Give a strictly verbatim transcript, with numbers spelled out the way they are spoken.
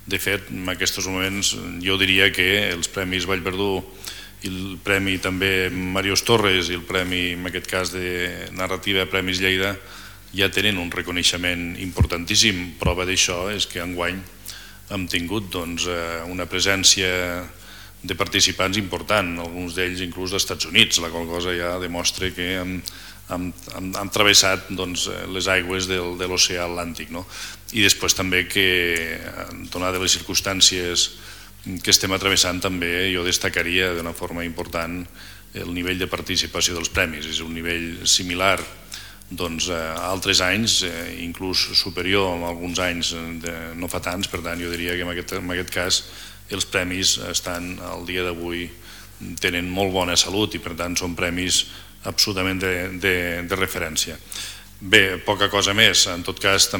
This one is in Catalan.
De fet, en aquests moments jo diria que els premis Vallverdú i el premi també Màrius Torres i el premi, en aquest cas de narrativa, Premis Lleida, ja tenen un reconeixement importantíssim. Prova d'això és que enguany hem tingut una presència de participants important, alguns d'ells inclús dels Estats Units, la qual cosa ja demostra que hem han travessat les aigües de l'oceà Atlàntic. I després també que, donades les circumstàncies que estem travessant, també jo destacaria d'una forma important el nivell de participació dels premis. És un nivell similar a altres anys, inclús superior a alguns anys no fa tants. Per tant, jo diria que en aquest cas els premis estan al dia d'avui, tenen molt bona salut i per tant són premis absolutament de referència. Bé, poca cosa més. En tot cas,